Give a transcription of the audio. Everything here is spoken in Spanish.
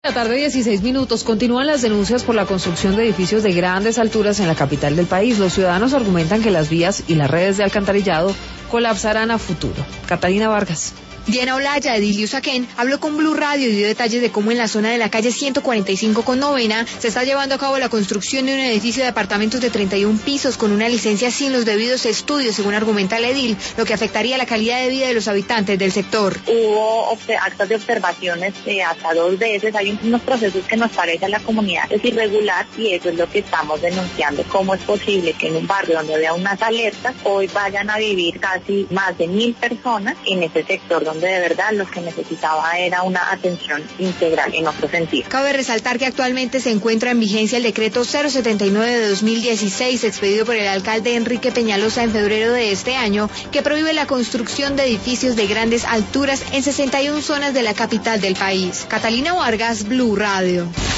La tarde 16 minutos. Continúan las denuncias por la construcción de edificios de grandes alturas en la capital del país. Los ciudadanos argumentan que las vías y las redes de alcantarillado colapsarán a futuro. Catalina Vargas. Diana Olaya, edil Usaquén, habló con Blue Radio y dio detalles de cómo en la zona de la calle 145 con Novena se está llevando a cabo la construcción de un edificio de apartamentos de 31 pisos con una licencia sin los debidos estudios, según argumenta el edil, lo que afectaría la calidad de vida de los habitantes del sector. Hubo actos de observaciones hasta 2 veces, hay unos procesos que nos parece a la comunidad es irregular y eso es lo que estamos denunciando. ¿Cómo es posible que en un barrio donde había unas alertas hoy vayan a vivir casi más de 1.000 personas en ese sector donde de verdad lo que necesitaba era una atención integral en otro sentido? Cabe resaltar que actualmente se encuentra en vigencia el decreto 079 de 2016 expedido por el alcalde Enrique Peñalosa en febrero de este año, que prohíbe la construcción de edificios de grandes alturas en 61 zonas de la capital del país. Catalina Vargas, Blue Radio.